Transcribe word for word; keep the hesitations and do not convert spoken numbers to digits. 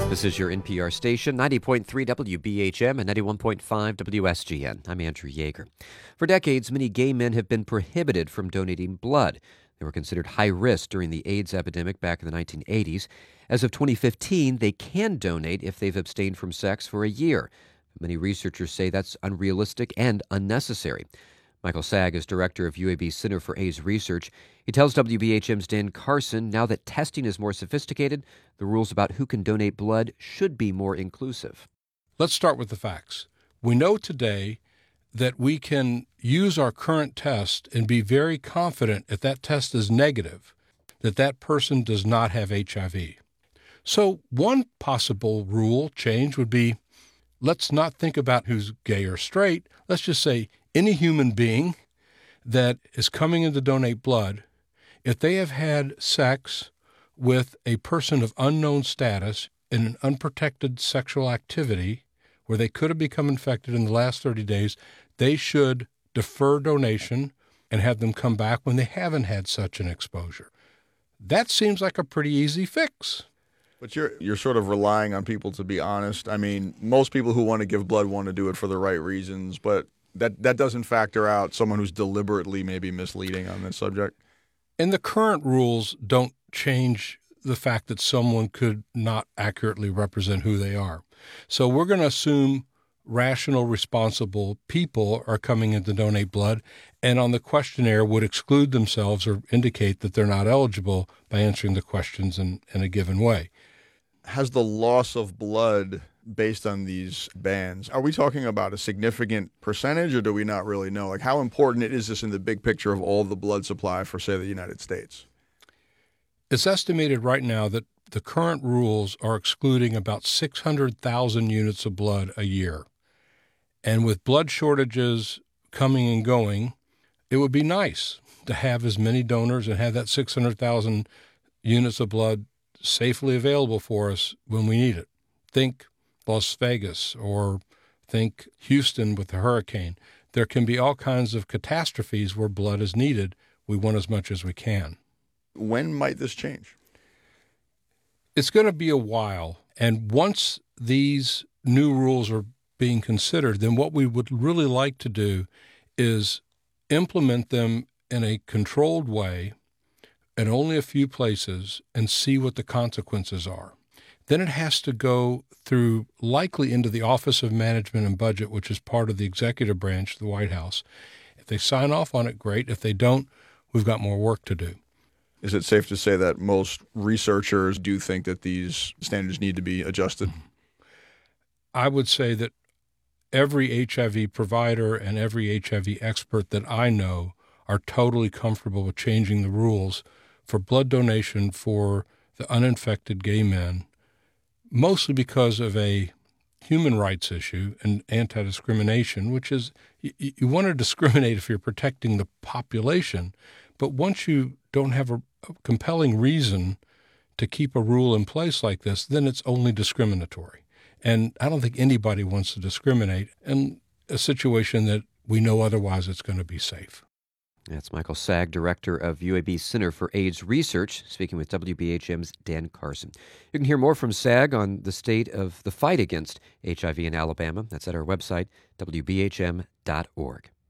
This is your N P R station, ninety point three W B H M and ninety-one point five W S G N. I'm Andrew Yeager. For decades, many gay men have been prohibited from donating blood. They were considered high risk during the AIDS epidemic back in the nineteen eighties. As of twenty fifteen, they can donate if they've abstained from sex for a year. Many researchers say that's unrealistic and unnecessary. Michael Sagg is director of U A B's Center for AIDS Research. He tells W B H M's Dan Carson now that testing is more sophisticated, the rules about who can donate blood should be more inclusive. Let's start with the facts. We know today that we can use our current test and be very confident if that test is negative, that that person does not have H I V. So one possible rule change would be, let's not think about who's gay or straight. Let's just say any human being that is coming in to donate blood, if they have had sex with a person of unknown status in an unprotected sexual activity where they could have become infected in the last thirty days, they should defer donation and have them come back when they haven't had such an exposure. That seems like a pretty easy fix. But you're you're sort of relying on people to be honest. I mean, most people who want to give blood want to do it for the right reasons, but that, that doesn't factor out someone who's deliberately maybe misleading on this subject. And the current rules don't change the fact that someone could not accurately represent who they are. So we're going to assume rational, responsible people are coming in to donate blood, and on the questionnaire would exclude themselves or indicate that they're not eligible by answering the questions in, in a given way. Has the loss of blood based on these bans, are we talking about a significant percentage, or do we not really know? Like, how important is this in the big picture of all the blood supply for, say, the United States? It's estimated right now that the current rules are excluding about six hundred thousand units of blood a year. And with blood shortages coming and going, it would be nice to have as many donors and have that six hundred thousand units of blood safely available for us when we need it. Think Las Vegas or think Houston with the hurricane. There can be all kinds of catastrophes where blood is needed. We want as much as we can. When might this change? It's going to be a while. And once these new rules are being considered, then what we would really like to do is implement them in a controlled way in only a few places and see what the consequences are. Then it has to go through, likely into the Office of Management and Budget, which is part of the executive branch of the White House. If they sign off on it, great. If they don't, we've got more work to do. Is it safe to say that most researchers do think that these standards need to be adjusted? I would say that every H I V provider and every H I V expert that I know are totally comfortable with changing the rules for blood donation for the uninfected gay men, mostly because of a human rights issue and anti-discrimination, which is you, you want to discriminate if you're protecting the population, but once you don't have a, a compelling reason to keep a rule in place like this, then it's only discriminatory. And I don't think anybody wants to discriminate in a situation that we know otherwise it's going to be safe. That's Michael Sagg, director of U A B's Center for AIDS Research, speaking with W B H M's Dan Carson. You can hear more from Sagg on the state of the fight against H I V in Alabama. That's at our website, W B H M dot org.